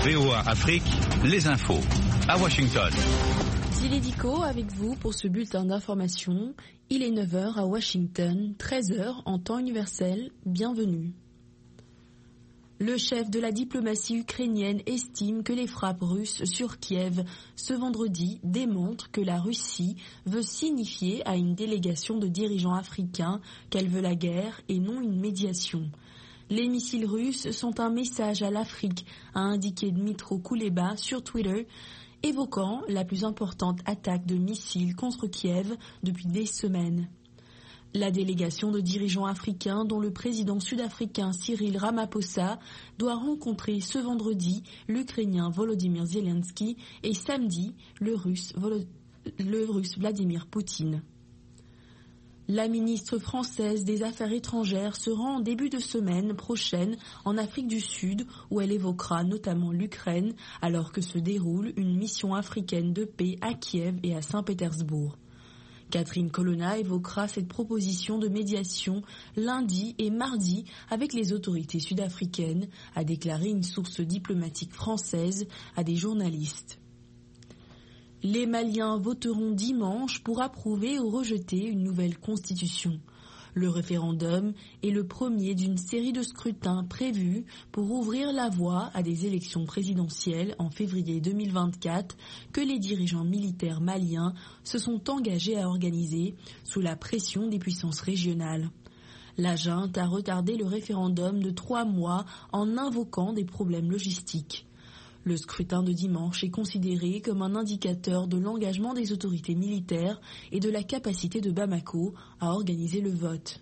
VOA Afrique, les infos. À Washington. Zilédico avec vous pour ce bulletin d'information. Il est 9h à Washington, 13h en temps universel. Bienvenue. Le chef de la diplomatie ukrainienne estime que les frappes russes sur Kiev ce vendredi démontrent que la Russie veut signifier à une délégation de dirigeants africains qu'elle veut la guerre et non une médiation. Les missiles russes sont un message à l'Afrique, a indiqué Dmytro Kuleba sur Twitter, évoquant la plus importante attaque de missiles contre Kiev depuis des semaines. La délégation de dirigeants africains, dont le président sud-africain Cyril Ramaphosa, doit rencontrer ce vendredi l'Ukrainien Volodymyr Zelensky et samedi le Russe Vladimir Poutine. La ministre française des Affaires étrangères se rend en début de semaine prochaine en Afrique du Sud, où elle évoquera notamment l'Ukraine, alors que se déroule une mission africaine de paix à Kiev et à Saint-Pétersbourg. Catherine Colonna évoquera cette proposition de médiation lundi et mardi avec les autorités sud-africaines, a déclaré une source diplomatique française à des journalistes. Les Maliens voteront dimanche pour approuver ou rejeter une nouvelle constitution. Le référendum est le premier d'une série de scrutins prévus pour ouvrir la voie à des élections présidentielles en février 2024 que les dirigeants militaires maliens se sont engagés à organiser sous la pression des puissances régionales. La junte a retardé le référendum de 3 mois en invoquant des problèmes logistiques. Le scrutin de dimanche est considéré comme un indicateur de l'engagement des autorités militaires et de la capacité de Bamako à organiser le vote.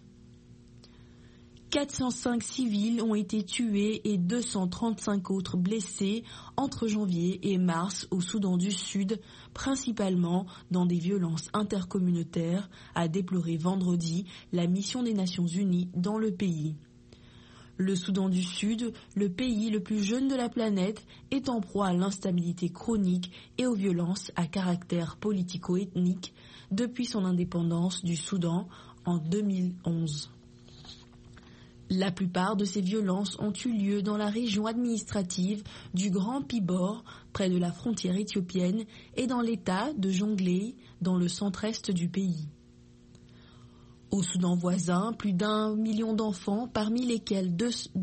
405 civils ont été tués et 235 autres blessés entre janvier et mars au Soudan du Sud, principalement dans des violences intercommunautaires, a déploré vendredi la mission des Nations Unies dans le pays. Le Soudan du Sud, le pays le plus jeune de la planète, est en proie à l'instabilité chronique et aux violences à caractère politico-ethnique depuis son indépendance du Soudan en 2011. La plupart de ces violences ont eu lieu dans la région administrative du Grand Pibor, près de la frontière éthiopienne, et dans l'état de Jonglei, dans le centre-est du pays. Au Soudan voisin, plus d'1 million d'enfants, parmi lesquels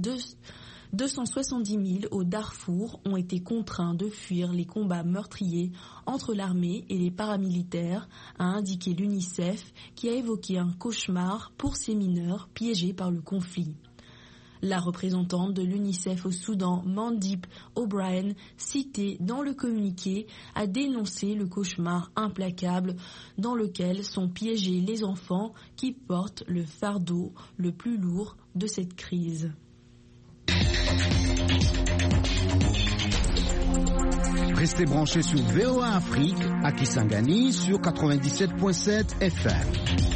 270 000 au Darfour, ont été contraints de fuir les combats meurtriers entre l'armée et les paramilitaires, a indiqué l'UNICEF, qui a évoqué un cauchemar pour ces mineurs piégés par le conflit. La représentante de l'UNICEF au Soudan, Mandip O'Brien, citée dans le communiqué, a dénoncé le cauchemar implacable dans lequel sont piégés les enfants qui portent le fardeau le plus lourd de cette crise. Restez branchés sur VOA Afrique à Kisangani sur 97.7 FM.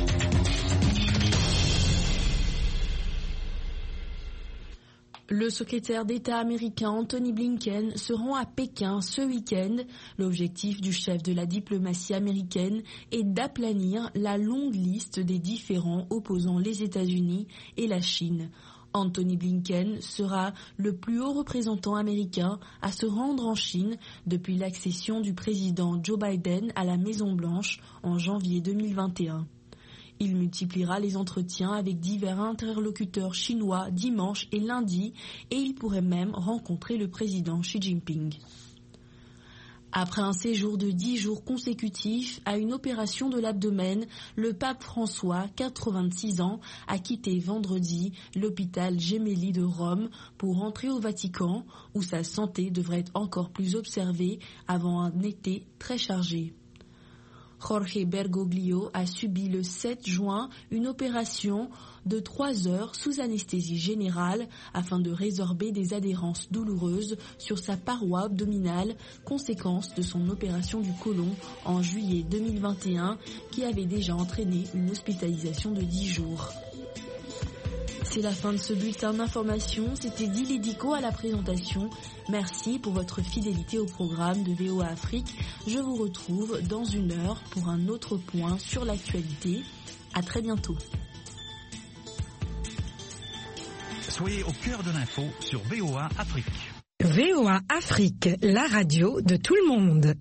Le secrétaire d'État américain Antony Blinken se rend à Pékin ce week-end. L'objectif du chef de la diplomatie américaine est d'aplanir la longue liste des différends opposant les États-Unis et la Chine. Antony Blinken sera le plus haut représentant américain à se rendre en Chine depuis l'accession du président Joe Biden à la Maison-Blanche en janvier 2021. Il multipliera les entretiens avec divers interlocuteurs chinois dimanche et lundi et il pourrait même rencontrer le président Xi Jinping. Après un séjour de 10 jours consécutifs à une opération de l'abdomen, le pape François, 86 ans, a quitté vendredi l'hôpital Gemelli de Rome pour rentrer au Vatican où sa santé devrait être encore plus observée avant un été très chargé. Jorge Bergoglio a subi le 7 juin une opération de 3 heures sous anesthésie générale afin de résorber des adhérences douloureuses sur sa paroi abdominale, conséquence de son opération du côlon en juillet 2021 qui avait déjà entraîné une hospitalisation de 10 jours. C'est la fin de ce bulletin d'information. C'était Zilédico à la présentation. Merci pour votre fidélité au programme de VOA Afrique. Je vous retrouve dans 1 heure pour un autre point sur l'actualité. À très bientôt. Soyez au cœur de l'info sur VOA Afrique. VOA Afrique, la radio de tout le monde.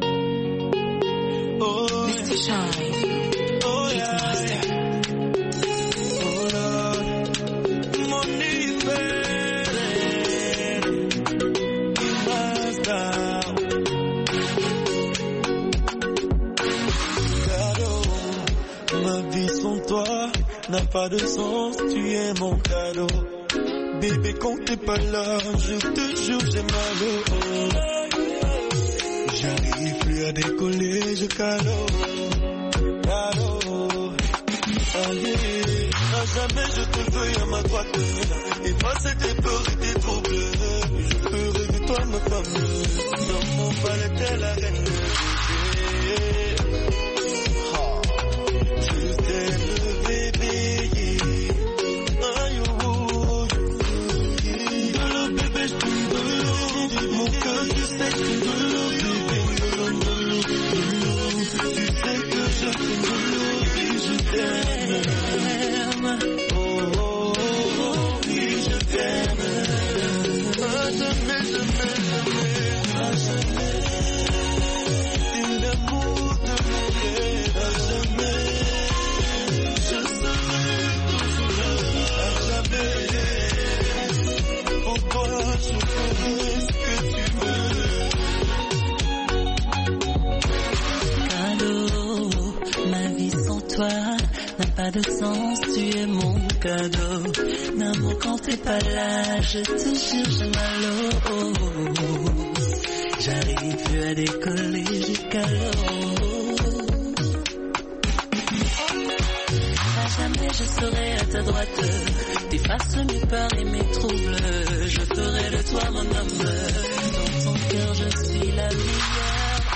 Oh, Mr. Shine. Oh, yeah. Oh, Lord. Money cadeau. Ma vie sans toi n'a pas de sens, tu es mon cadeau. Bébé, quand t'es pas là, je te jure, j'ai mal au haut. J'arrive plus à décoller, je calo. Allez, à jamais je te veux à ma droite. Effacer tes peurs et tes troubles. Je ferai de toi ma femme. Dans mon palais, t'es la reine. Je t'aime, bébé. Mon cœur, tu sais que tu veux l'eau, tu sais que je t'aime, oh, oh, oh, oui, je t'aime, à jamais, jamais, jamais, à jamais, c'est l'amour de mon rêve, à jamais, je serai toujours là, à jamais, pour toi, je ferai. Toi n'a pas de sens, tu es mon cadeau. D'amour quand t'es pas là, je te jure, j'ai mal au haut. J'arrive plus à décoller, j'ai calot. À jamais je serai à ta droite, t'effaces mes peurs et mes troubles. Je ferai de toi mon homme, dans ton cœur je suis la meilleure.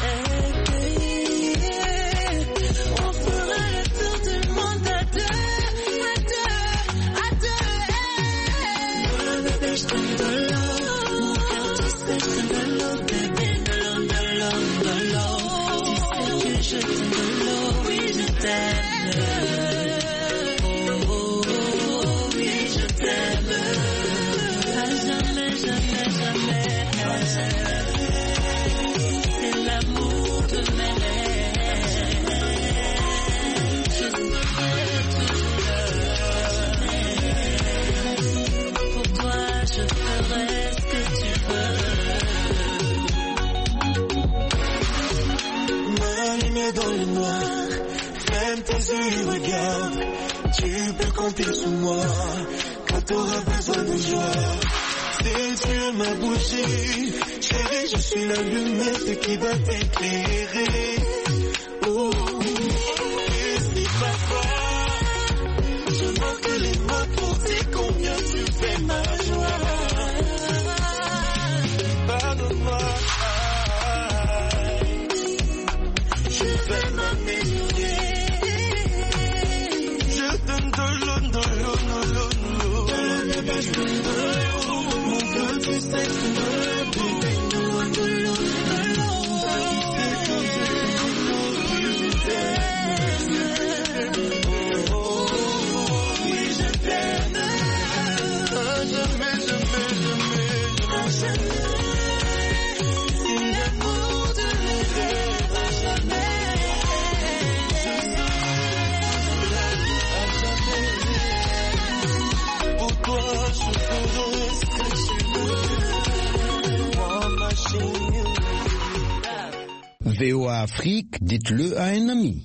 Regarde, tu peux compter sur moi quand t'auras besoin de joie. C'est Dieu ma bougie, chérie, je suis la lumière qui va t'éclairer. Oh, et si parfois je manque les mots pour dire combien tu fais ma joie, pardonne-moi, je vais m'améliorer. Mon cœur, tu sais que je t'aime. Jamais, jamais, jamais. C'est l'amour de mes rêves. Jamais. Pour toi, je ferai ce que tu veux. Moi, ma chérie. VOA Afrique, dites-le à un ami.